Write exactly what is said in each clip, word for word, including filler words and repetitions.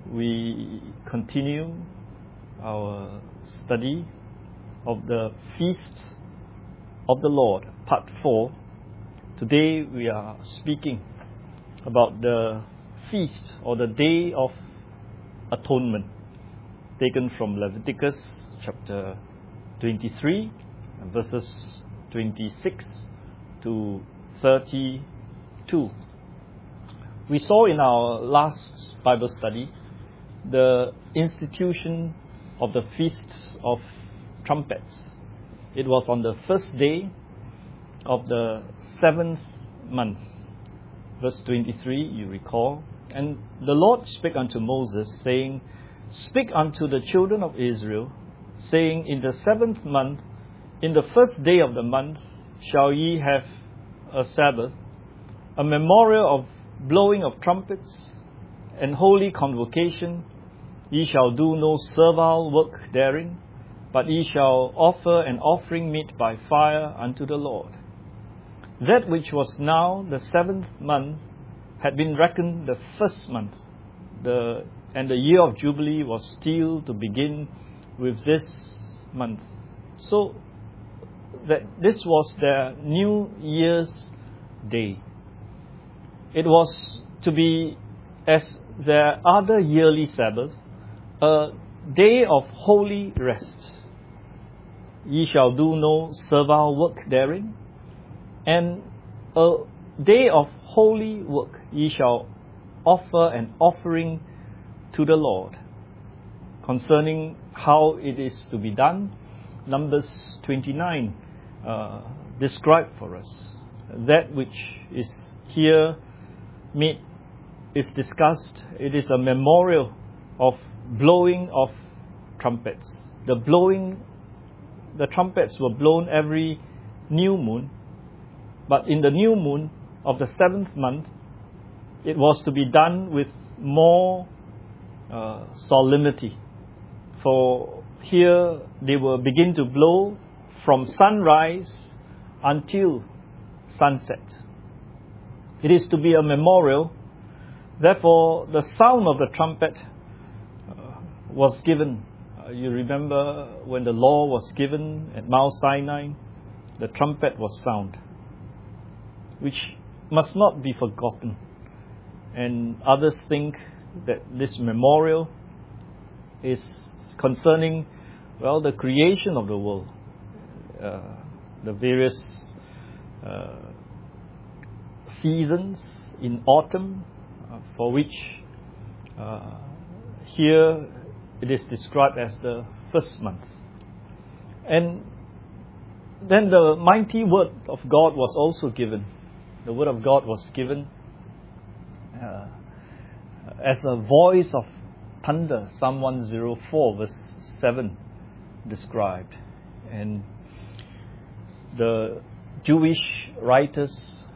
we continue our study of the Feast of the Lord, part four. Today we are speaking about the feast or the Day of Atonement, taken from Leviticus chapter twenty-three, verses twenty-six to thirty-two. We saw in our last Bible study the institution of the Feast of Trumpets. It was on the first day of the seventh month. Verse twenty-three, you recall. And the Lord spake unto Moses, saying, Speak unto the children of Israel, saying, In the seventh month, in the first day of the month, shall ye have a Sabbath, a memorial of blowing of trumpets, and holy convocation. Ye shall do no servile work therein, but ye shall offer an offering meet by fire unto the Lord. That which was now the seventh month had been reckoned the first month, the and the year of Jubilee was still to begin with this month. So that this was their New Year's Day. It was to be, as their other yearly Sabbath, a day of holy rest. Ye shall do no servile work therein, and a day of holy work. Ye shall offer an offering to the Lord. Concerning how it is to be done, Numbers twenty-nine uh, describe for us. That which is here made is discussed. It is a memorial of blowing of trumpets. The blowing, the trumpets were blown every new moon, but in the new moon of the seventh month, it was to be done with more uh, solemnity. For here they will begin to blow from sunrise until sunset. It is to be a memorial. Therefore, the sound of the trumpet uh, was given. Uh, you remember when the law was given at Mount Sinai, the trumpet was sound, which must not be forgotten. And others think that this memorial is concerning, well, the creation of the world, uh, the various uh, seasons in autumn, uh, for which uh, here it is described as the first month. And then the mighty word of God was also given. The word of God was given uh, as a voice of thunder. Psalm one oh four verse seven described. And the Jewish writers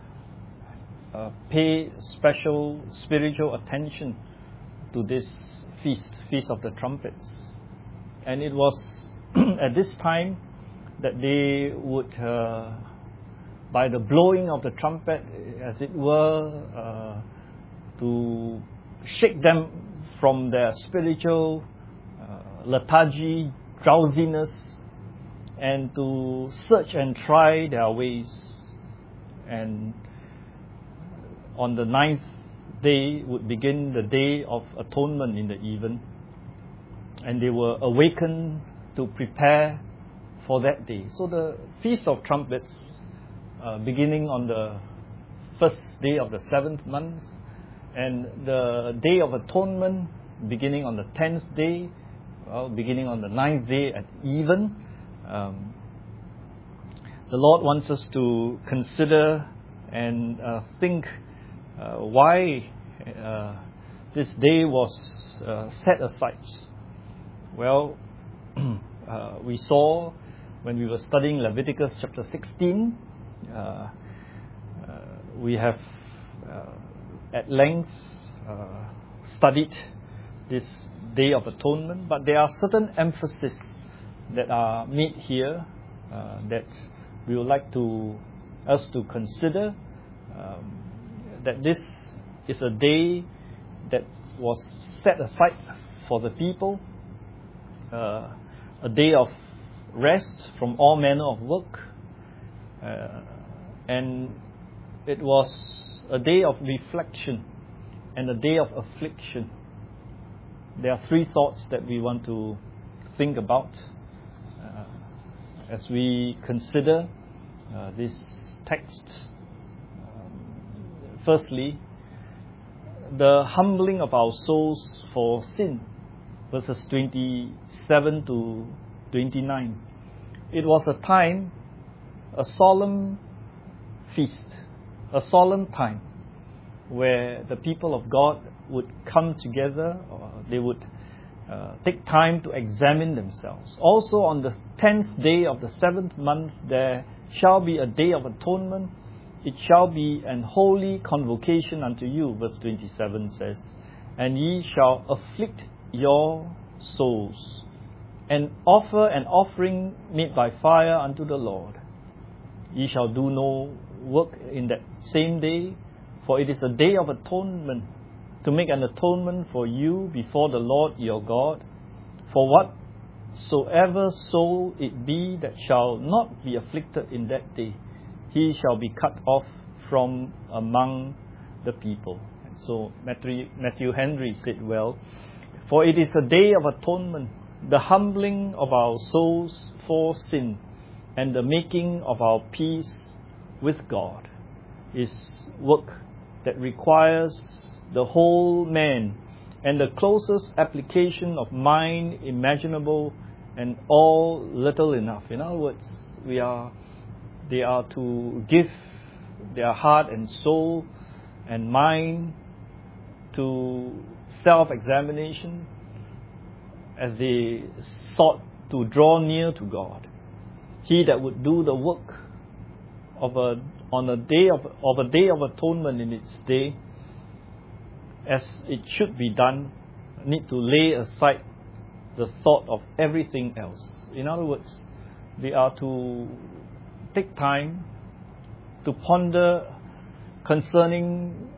uh, pay special spiritual attention to this feast, Feast of the Trumpets. And it was at this time that they would, uh, by the blowing of the trumpet, as it were, uh, to shake them from their spiritual uh, lethargy, drowsiness, and to search and try their ways. And on the ninth day would begin the Day of Atonement in the even, and they were awakened to prepare for that day. So the Feast of Trumpets, uh, beginning on the first day of the seventh month, and the Day of Atonement beginning on the tenth day, well, beginning on the ninth day at even. Um, the Lord wants us to consider and uh, think uh, why uh, this day was uh, set aside. Well, uh, we saw when we were studying Leviticus chapter sixteen, uh, uh, we have uh, at length uh, studied this Day of Atonement, but there are certain emphases that are made here uh, that we would like to us to consider, um, that this is a day that was set aside for the people, uh, a day of rest from all manner of work, uh, and it was a day of reflection and a day of affliction. There are three thoughts that we want to think about uh, as we consider uh, this text. Um, firstly, the humbling of our souls for sin, verses twenty-seven to twenty-nine. It was a time, a solemn feast, a solemn time, where the people of God would come together, or they would uh, take time to examine themselves. Also on the tenth day of the seventh month, there shall be a day of atonement. It shall be an holy convocation unto you, verse twenty-seven says, and ye shall afflict your souls, and offer an offering made by fire unto the Lord. Ye shall do no work in that same day, for it is a day of atonement, to make an atonement for you before the Lord your God. For whatsoever soul it be that shall not be afflicted in that day, he shall be cut off from among the people. And so Matthew, Matthew Henry said well, for it is a day of atonement, the humbling of our souls for sin, and the making of our peace with God is work that requires the whole man and the closest application of mind imaginable, and all little enough. In other words, we are they are to give their heart and soul and mind to self-examination as they sought to draw near to God. He that would do the work of a on a day of of a day of atonement in its day, as it should be done, need to lay aside the thought of everything else. In other words, they are to take time to ponder concerning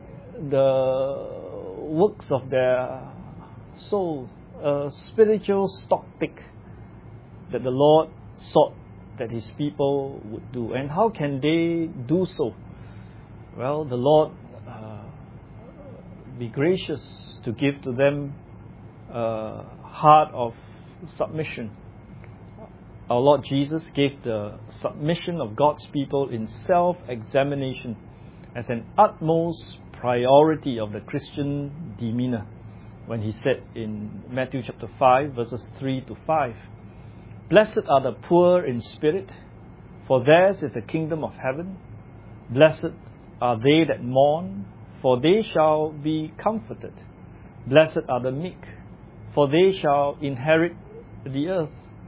the works of their soul, a spiritual stock pick that the Lord sought that His people would do. And how can they do so? Well, the Lord uh, be gracious to give to them a heart of submission. Our Lord Jesus gave the submission of God's people in self-examination as an utmost priority of the Christian demeanor, when He said in Matthew chapter five, verses three to five, blessed are the poor in spirit, for theirs is the kingdom of heaven. Blessed are they that mourn, for they shall be comforted. Blessed are the meek, for they shall inherit the earth.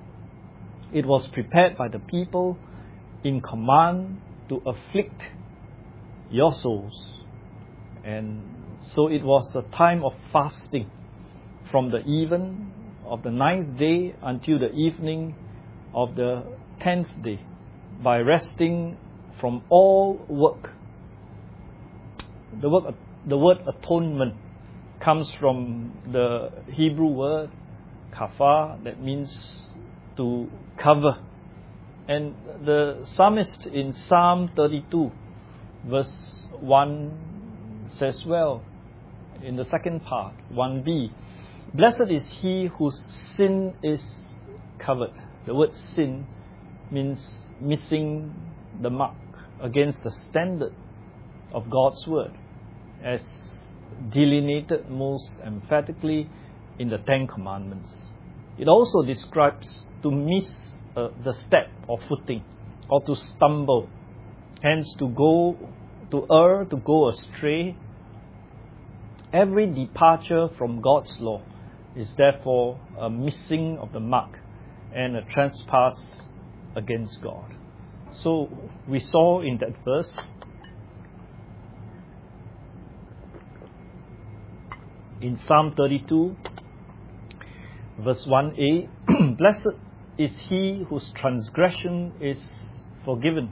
It was prepared by the people in command to afflict your souls. And so it was a time of fasting from the even of the ninth day until the evening of the tenth day, by resting from all work. The word, the word atonement comes from the Hebrew word kafar, that means to cover. And the psalmist in Psalm thirty-two, verse one says well, in the second part, one b, blessed is he whose sin is covered. The word sin means missing the mark against the standard of God's word, as delineated most emphatically in the Ten Commandments. It also describes to miss uh, the step or footing, or to stumble, hence to go, to err, to go astray. Every departure from God's law is therefore a missing of the mark and a trespass against God. So we saw in that verse in Psalm thirty-two, verse one a, blessed is he whose transgression is forgiven.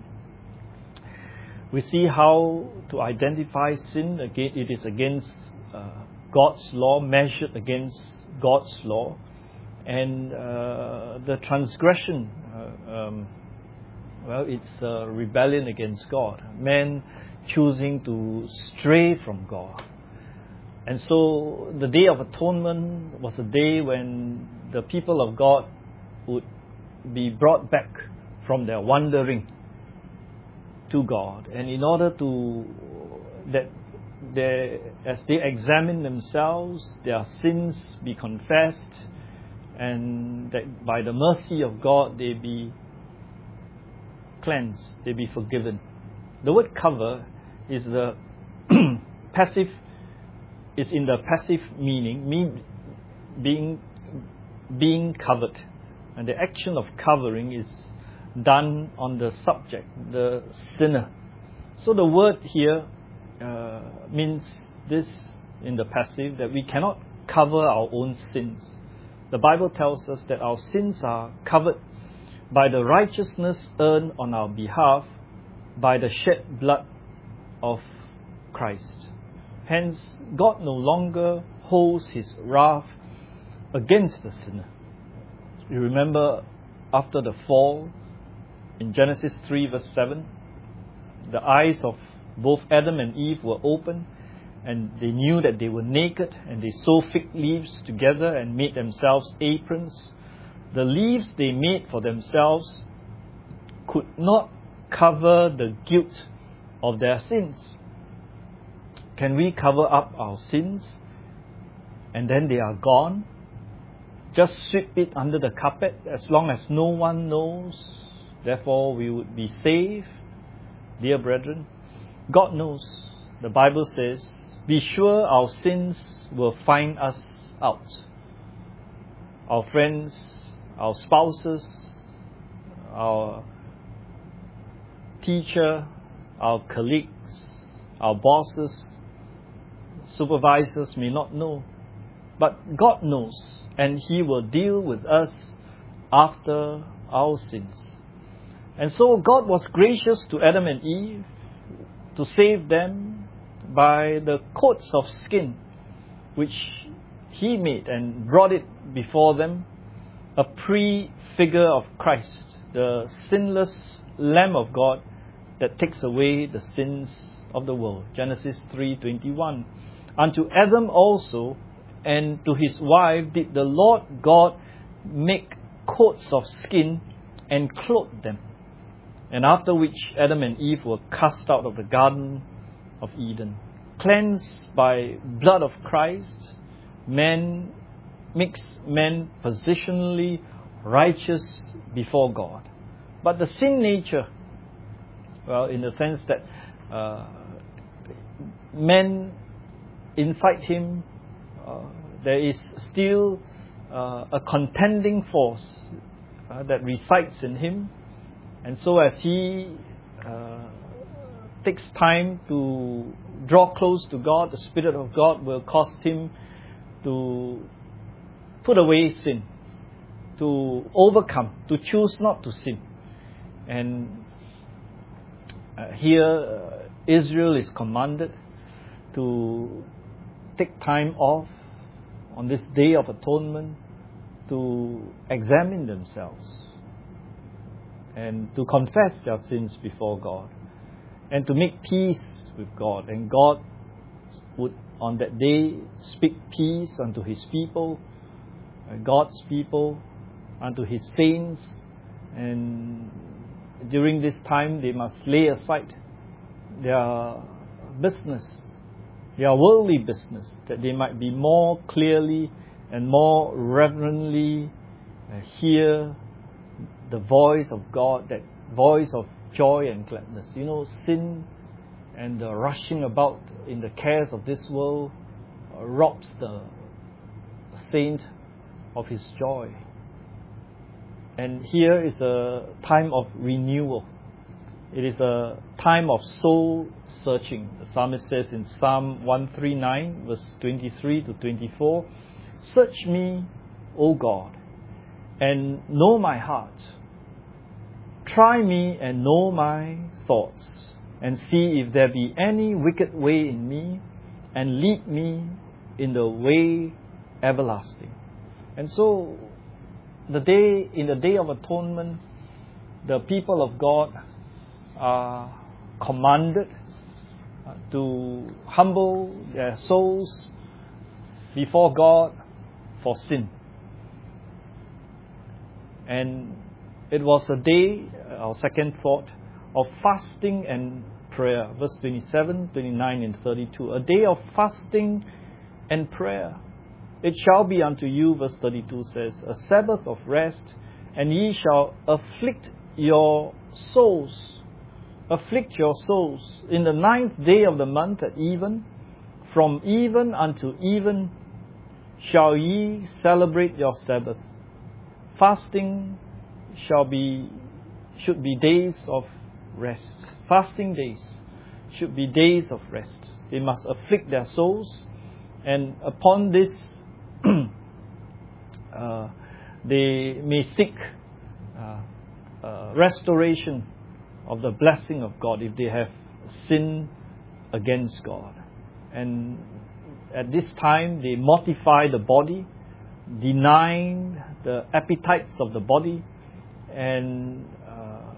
We see how to identify sin. Again, it is against uh, God's law, measured against God's law, and uh, the transgression, uh, um, well, it's a rebellion against God. Man choosing to stray from God. And so the Day of Atonement was a day when the people of God would be brought back from their wandering to God. And in order to, that they, as they examine themselves, their sins be confessed, and that by the mercy of God they be cleansed, they be forgiven. The word cover is the passive, is in the passive meaning, mean being being covered. And the action of covering is done on the subject, the sinner. So the word here uh, means this in the passive, that we cannot cover our own sins. The Bible tells us that our sins are covered by the righteousness earned on our behalf by the shed blood of Christ. Hence, God no longer holds His wrath against the sinner. You remember after the fall, in Genesis three verse seven, the eyes of both Adam and Eve were open, and they knew that they were naked, and they sewed fig leaves together and made themselves aprons. The leaves they made for themselves could not cover the guilt of their sins. Can we cover up our sins and then they are gone? Just sweep it under the carpet as long as no one knows, therefore we would be safe? Dear brethren, God knows. The Bible says, be sure our sins will find us out. Our friends, our spouses, our teacher, our colleagues, our bosses, supervisors may not know, but God knows, and He will deal with us after our sins. And so God was gracious to Adam and Eve to save them by the coats of skin which He made and brought it before them, a prefigure of Christ, the sinless Lamb of God that takes away the sins of the world. Genesis three twenty-one. Unto Adam also and to his wife did the Lord God make coats of skin and clothe them. And after which Adam and Eve were cast out of the Garden of Eden. Cleansed by blood of Christ, man makes man positionally righteous before God. But the sin nature, well, in the sense that uh, man inside him, uh, there is still uh, a contending force uh, that resides in him. And so as he uh, takes time to draw close to God, the Spirit of God will cause him to put away sin, to overcome, to choose not to sin. And uh, here uh, Israel is commanded to take time off on this Day of Atonement to examine themselves and to confess their sins before God and to make peace with God. And God would on that day speak peace unto His people, God's people, unto His saints. And during this time they must lay aside their business, their worldly business, that they might be more clearly and more reverently uh, hear the voice of God, that voice of joy and gladness. You know, sin and the rushing about in the cares of this world uh, robs the saint of his joy. And here is a time of renewal. It is a time of soul searching. The psalmist says in Psalm one thirty-nine, verse twenty-three to twenty-four, search me, O God, and know my heart. Try me and know my thoughts, and see if there be any wicked way in me, and lead me in the way everlasting. And so, the day in the Day of Atonement, the people of God are commanded to humble their souls before God for sin. And it was a day, our second thought, of fasting and prayer. Verse twenty-seven, twenty-nine and thirty-two. A day of fasting and prayer. It shall be unto you, verse thirty-two says, a Sabbath of rest, and ye shall afflict your souls. Afflict your souls. In the ninth day of the month at even, from even unto even, shall ye celebrate your Sabbath. Fasting shall be, should be days of rest. Fasting days should be days of rest. They must afflict their souls, and upon this, uh, they may seek uh, uh, restoration of the blessing of God if they have sinned against God. And at this time, they mortify the body, denying the appetites of the body, and uh,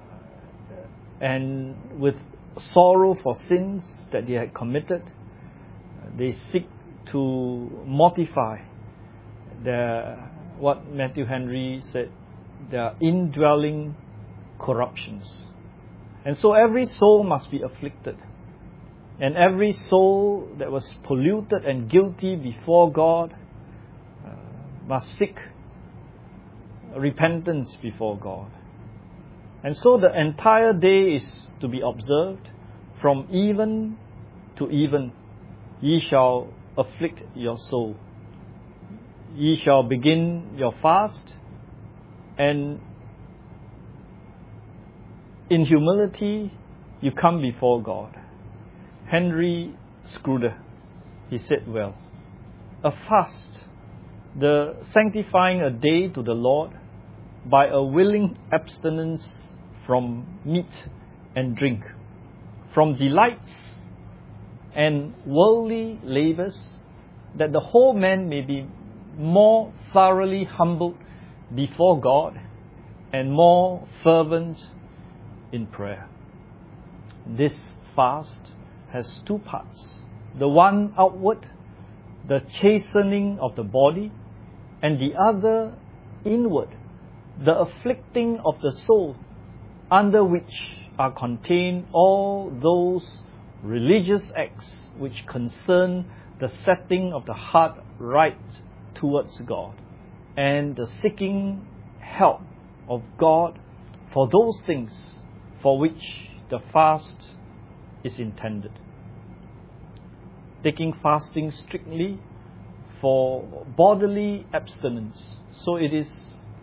and with sorrow for sins that they had committed, they seek to mortify their, what Matthew Henry said, their indwelling corruptions. And so every soul must be afflicted. And every soul that was polluted and guilty before God uh, must seek repentance before God. And so the entire day is to be observed from even to even. Ye shall afflict your soul. Ye shall begin your fast, and in humility you come before God. Henry Scruder, he said well, a fast, the sanctifying a day to the Lord by a willing abstinence from meat and drink, from delights and worldly labours, that the whole man may be more thoroughly humbled before God and more fervent in prayer. This fast has two parts. The one outward, the chastening of the body, and the other inward, the afflicting of the soul, under which are contained all those religious acts which concern the setting of the heart right towards God, and the seeking help of God for those things for which the fast is intended. Taking fasting strictly for bodily abstinence, so it is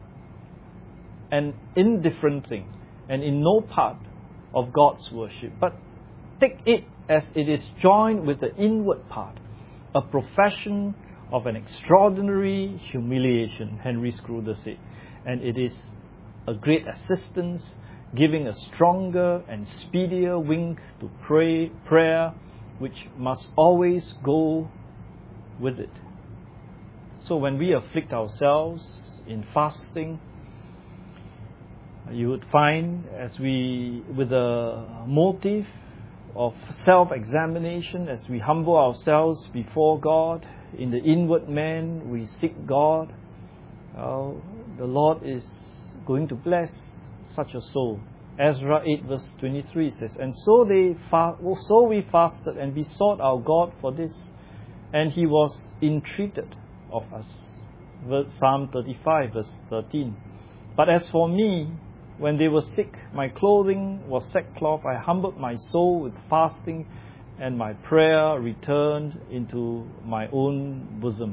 an indifferent thing and in no part of God's worship, but take it as it is joined with the inward part, a profession of an extraordinary humiliation, Henry Scruder said, and it is a great assistance, giving a stronger and speedier wing to pray, prayer, which must always go with it. So when we afflict ourselves in fasting, you would find, as we, with a motive of self-examination, as we humble ourselves before God, in the inward man we seek God, uh, the Lord is going to bless such a soul. Ezra eight verse twenty-three says, and so they fa- so we fasted and besought our God for this, and He was entreated of us. Psalm thirty-five verse thirteen. But as for me, when they were sick, my clothing was sackcloth. I humbled my soul with fasting, and my prayer returned into my own bosom.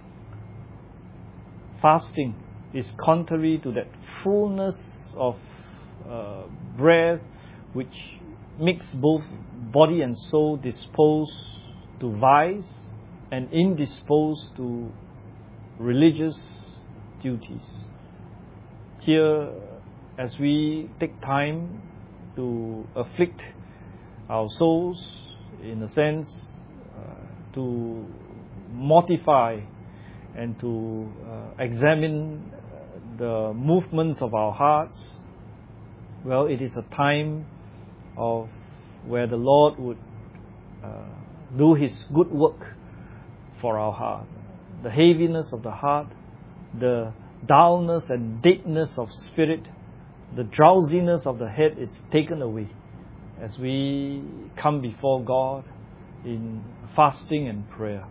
Fasting is contrary to that fullness of uh, bread which makes both body and soul disposed to vice and indisposed to religious duties. Here, as we take time to afflict our souls, in a sense, uh, to mortify and to uh, examine the movements of our hearts, well, it is a time of where the Lord would uh, do His good work for our heart. The heaviness of the heart, the dullness and deadness of spirit, the drowsiness of the head is taken away as we come before God in fasting and prayer.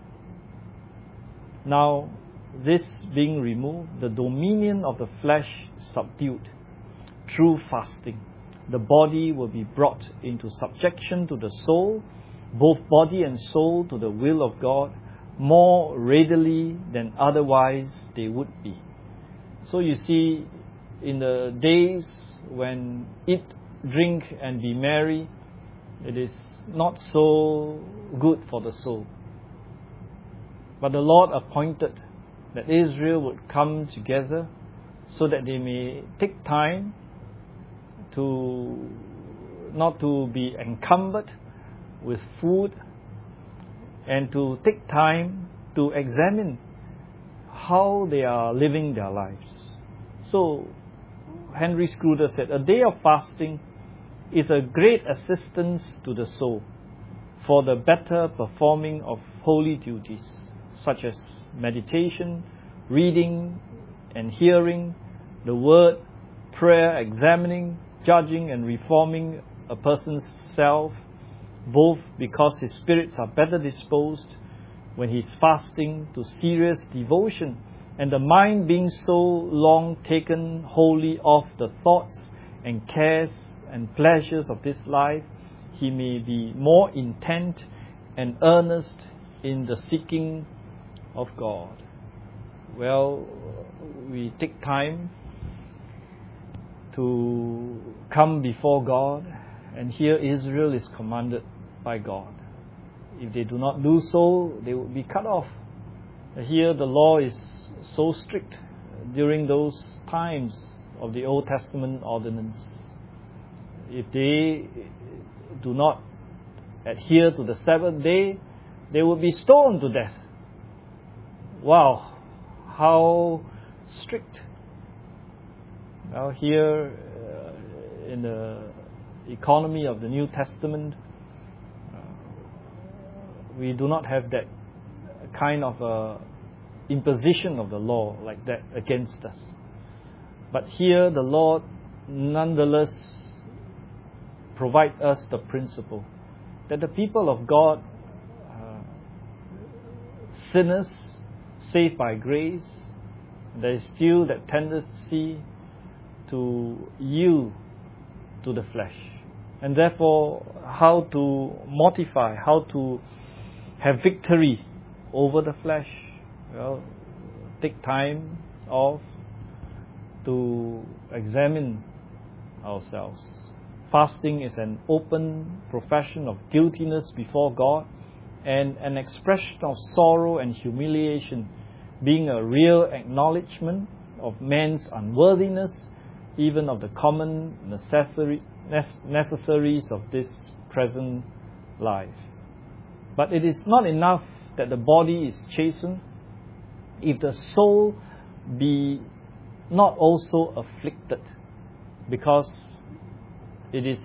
Now, this being removed, the dominion of the flesh subdued through fasting. The body will be brought into subjection to the soul, both body and soul to the will of God, more readily than otherwise they would be. So you see, in the days when eat, drink and be merry, it is not so good for the soul. But the Lord appointed that Israel would come together so that they may take time to not to be encumbered with food, and to take time to examine how they are living their lives. So Henry Scudder said, a day of fasting is a great assistance to the soul for the better performing of holy duties, such as meditation, reading and hearing the word, prayer, examining, judging and reforming a person's self, both because his spirits are better disposed when he is fasting to serious devotion, and the mind being so long taken wholly off the thoughts and cares and pleasures of this life, he may be more intent and earnest in the seeking of God. Well, we take time to come before God, and here Israel is commanded by God. If they do not do so, they will be cut off. Here the law is so strict during those times of the Old Testament ordinance. If they do not adhere to the Sabbath day, they will be stoned to death. Wow, how strict. Now here uh, in the economy of the New Testament, uh, we do not have that kind of uh, imposition of the law like that against us. But here the Lord nonetheless provide us the principle that the people of God, uh, sinners saved by grace, there is still that tendency to yield to the flesh. And therefore, how to mortify, how to have victory over the flesh? Well, take time off to examine ourselves. Fasting is an open profession of guiltiness before God and an expression of sorrow and humiliation, being a real acknowledgement of man's unworthiness, even of the common necessary, necessaries of this present life. But it is not enough that the body is chastened if the soul be not also afflicted, because it is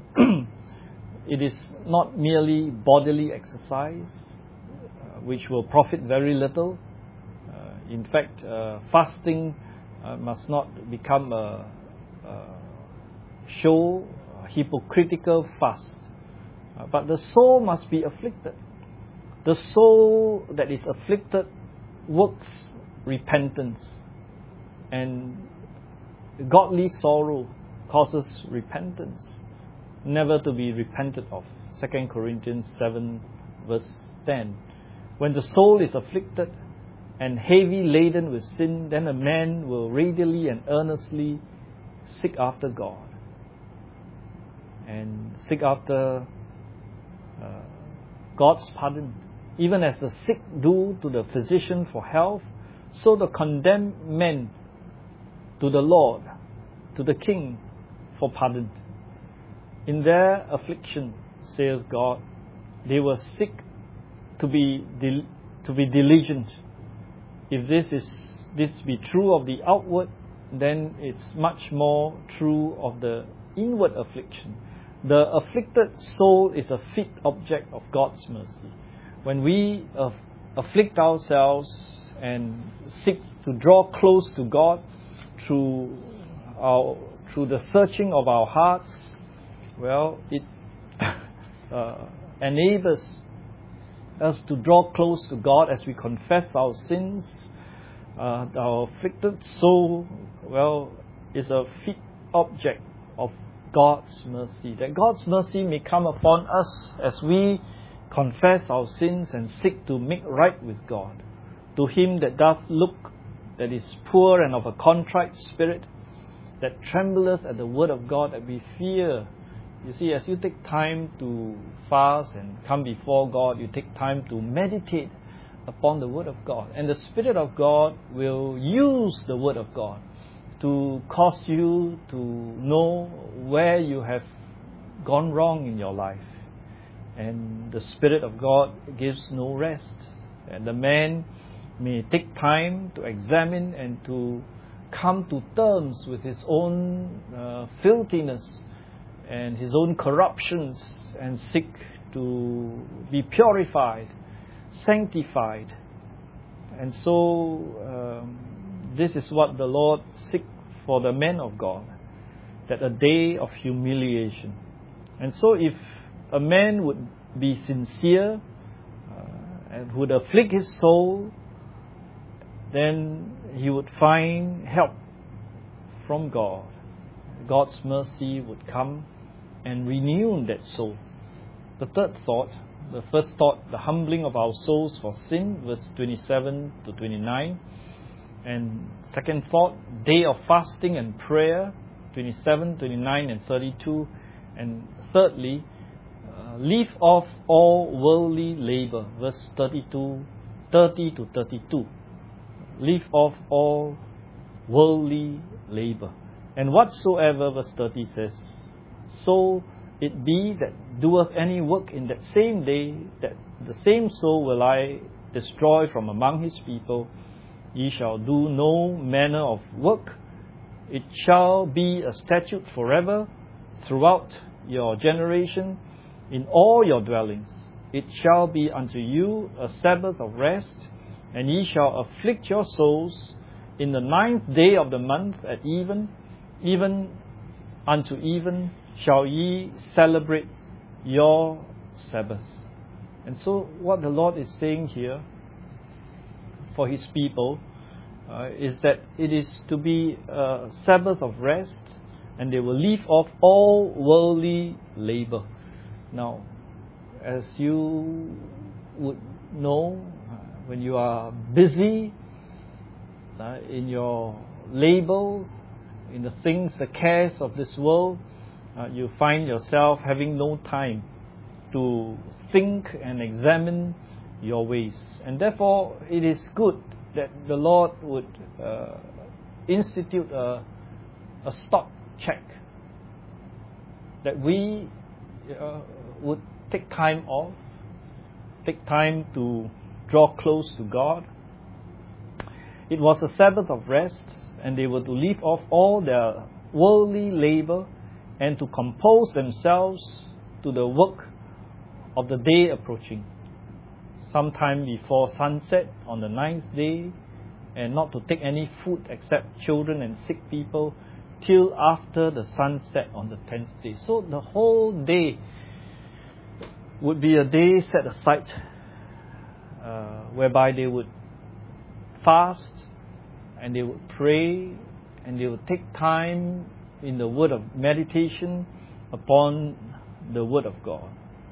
it is not merely bodily exercise, uh, which will profit very little. Uh, in fact, uh, fasting uh, must not become a, a show, a hypocritical fast. Uh, but the soul must be afflicted. The soul that is afflicted works repentance, and godly sorrow causes repentance, never to be repented of. Second Corinthians seven verse ten. When the soul is afflicted and heavy laden with sin, then a man will readily and earnestly seek after God and seek after uh, God's pardon. Even as the sick do to the physician for health, so the condemned men to the Lord, to the King, for pardon. In their affliction, says God, they will seek to be del- to be diligent. If this is this be true of the outward, then it's much more true of the inward affliction. The afflicted soul is a fit object of God's mercy. When we uh, afflict ourselves and seek to draw close to God through our through the searching of our hearts, well, it uh, enables us to draw close to God as we confess our sins. Uh, our afflicted soul, well, is a fit object of God's mercy. That God's mercy may come upon us as we confess our sins and seek to make right with God. To him that doth look, that is poor and of a contrite spirit, that trembleth at the word of God, that we fear. You see, as you take time to fast and come before God, you take time to meditate upon the word of God. And the Spirit of God will use the word of God to cause you to know where you have gone wrong in your life. And the Spirit of God gives no rest. And the man may take time to examine and to come to terms with his own uh, filthiness and his own corruptions and seek to be purified, sanctified. And so um, this is what the Lord seeks for the men of God, that a day of humiliation. And so if a man would be sincere uh, and would afflict his soul, then he would find help from God. God's mercy would come and renew that soul. The third thought, the first thought, the humbling of our souls for sin, verse twenty-seven to twenty-nine. And second thought, day of fasting and prayer, twenty-seven, twenty-nine and thirty-two. And thirdly, uh, leave off all worldly labor, verse thirty-two, thirty to thirty-two. Leave off all worldly labor. And whatsoever, verse thirty says, so it be that doeth any work in that same day, that the same soul will I destroy from among his people. Ye shall do no manner of work. It shall be a statute forever throughout your generation in all your dwellings. It shall be unto you a Sabbath of rest, and ye shall afflict your souls in the ninth day of the month at even, even unto even shall ye celebrate your Sabbath. And so what the Lord is saying here for His people uh, is that it is to be a Sabbath of rest, and they will leave off all worldly labor. Now, as you would know, when you are busy uh, in your labor, in the things, the cares of this world, uh, you find yourself having no time to think and examine your ways. And therefore, it is good that the Lord would uh, institute a, a stock check, that we uh, would take time off, take time to draw close to God. It was a Sabbath of rest, and they were to leave off all their worldly labor and to compose themselves to the work of the day approaching, sometime before sunset on the ninth day, and not to take any food except children and sick people till after the sunset on the tenth day. So the whole day would be a day set aside uh, whereby they would fast and they would pray and they would take time in the word of meditation upon the word of God.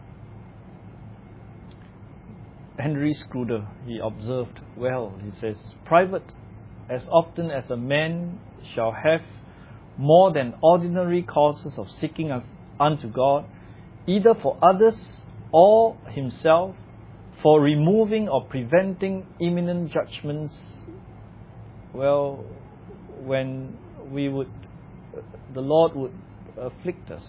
Henry Scudder, he observed well, he says, private as often as a man shall have more than ordinary causes of seeking unto God, either for others or himself, for removing or preventing imminent judgments. Well, when we would, the Lord would afflict us,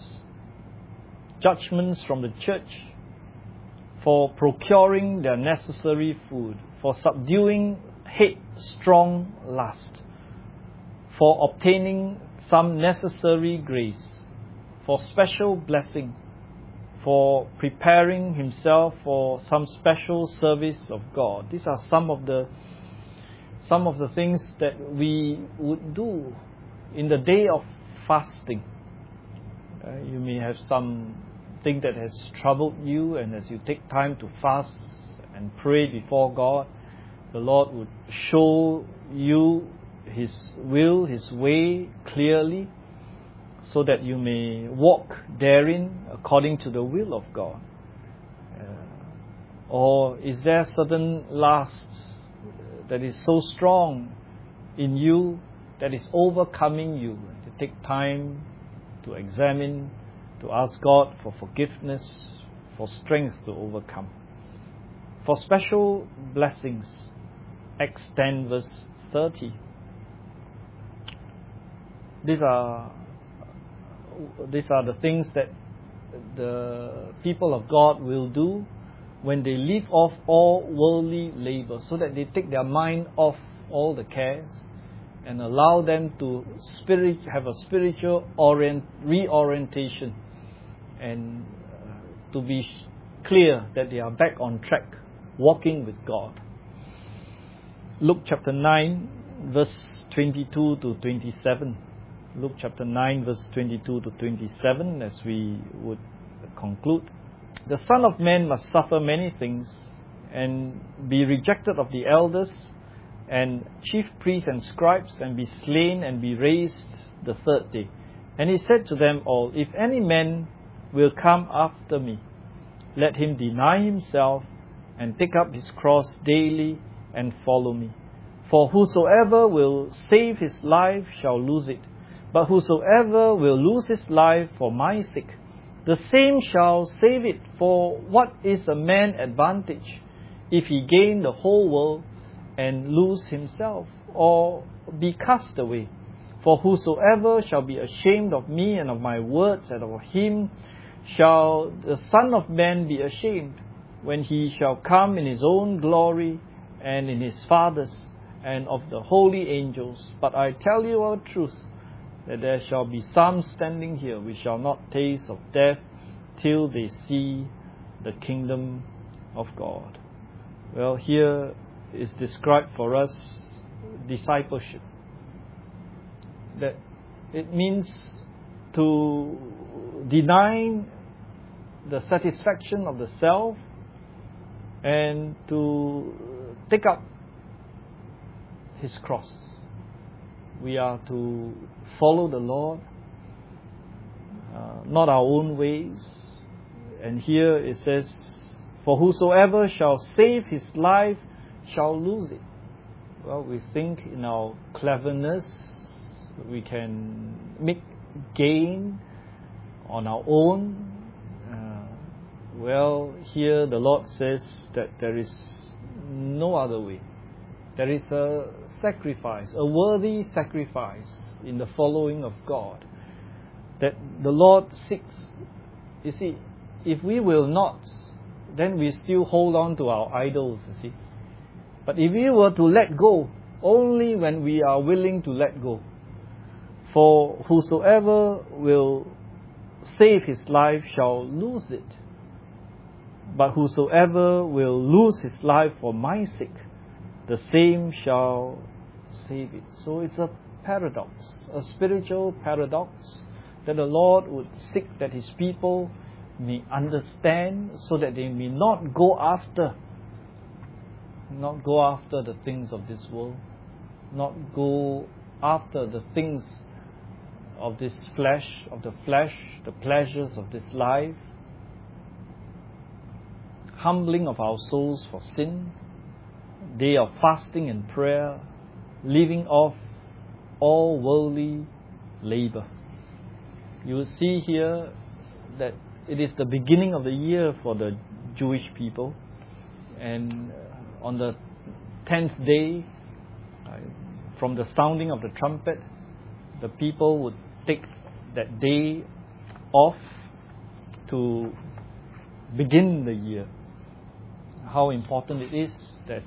judgments from the church for procuring their necessary food, for subduing headstrong lust, for obtaining some necessary grace, for special blessing, for preparing himself for some special service of God. These are some of the some of the things that we would do in the day of fasting. Uh, you may have something that has troubled you, and as you take time to fast and pray before God, the Lord would show you His will, His way clearly, so that you may walk therein according to the will of God. Uh, or is there certain lust that is so strong in you that is overcoming you? To take time to examine, to ask God for forgiveness, for strength to overcome. For special blessings, Acts ten verse thirty. These are these are the things that the people of God will do when they leave off all worldly labor, so that they take their mind off all the cares and allow them to spirit have a spiritual orient, reorientation, and uh, to be clear that they are back on track, walking with God. Luke chapter nine, verse twenty-two to twenty-seven. Luke chapter nine, verse twenty-two to twenty-seven, as we would conclude. The Son of Man must suffer many things, and be rejected of the elders and chief priests and scribes, and be slain, and be raised the third day. And he said to them all, If any man will come after me, let him deny himself, and take up his cross daily, and follow me. For whosoever will save his life shall lose it, but whosoever will lose his life for my sake, the same shall save it. For what is a man advantage if he gain the whole world and lose himself, or be cast away? For whosoever shall be ashamed of me and of my words, and of him shall the Son of Man be ashamed, when he shall come in his own glory and in his Father's and of the holy angels. But I tell you a truth, that there shall be some standing here which shall not taste of death till they see the kingdom of God. Well, here is described for us discipleship. That it means to deny the satisfaction of the self and to take up His cross. We are to follow the Lord, uh, not our own ways. And here it says, For whosoever shall save his life shall lose it. Well, we think in our cleverness we can make gain on our own. Uh, well, here the Lord says that there is no other way. There is a sacrifice, a worthy sacrifice in the following of God that the Lord seeks. You see, if we will not, then we still hold on to our idols, you see. But if we were to let go, only when we are willing to let go. For whosoever will save his life shall lose it, but whosoever will lose his life for my sake, the same shall save it. So it's a paradox, a spiritual paradox, that the Lord would seek that His people may understand, so that they may not go after, not go after the things of this world, not go after the things of this flesh, of the flesh, the pleasures of this life, humbling of our souls for sin, day of fasting and prayer, leaving off all worldly labor. You will see here that it is the beginning of the year for the Jewish people, and on the tenth day, from the sounding of the trumpet, the people would take that day off to begin the year. How important it is that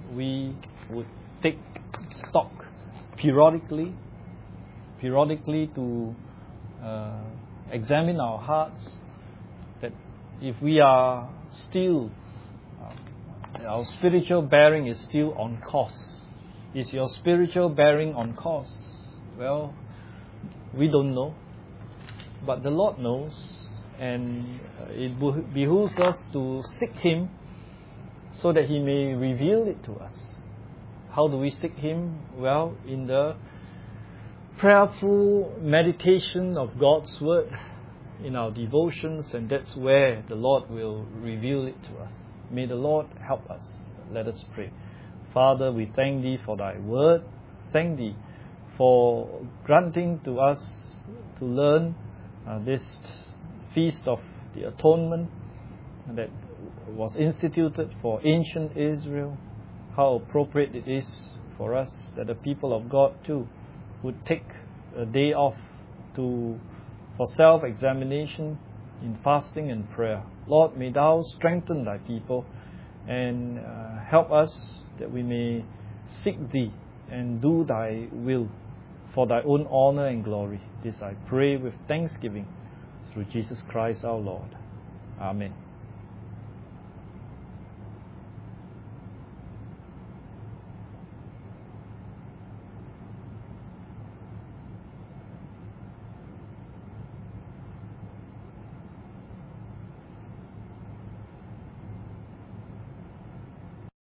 we would take stock periodically, periodically to uh, examine our hearts, that if we are still, uh, our spiritual bearing is still on course. Is your spiritual bearing on course? Well, we don't know, but the Lord knows, and it behooves us to seek Him so that He may reveal it to us. How do we seek Him? Well, in the prayerful meditation of God's Word, in our devotions, and that's where the Lord will reveal it to us. May the Lord help us. Let us pray. Father, we thank Thee for Thy Word. Thank Thee for granting to us to learn uh, this Feast of the Atonement that was instituted for ancient Israel. How appropriate it is for us that the people of God too would take a day off to for self-examination in fasting and prayer. Lord, may Thou strengthen Thy people and uh, help us that we may seek Thee and do Thy will for Thy own honor and glory. This I pray with thanksgiving through Jesus Christ our Lord. Amen.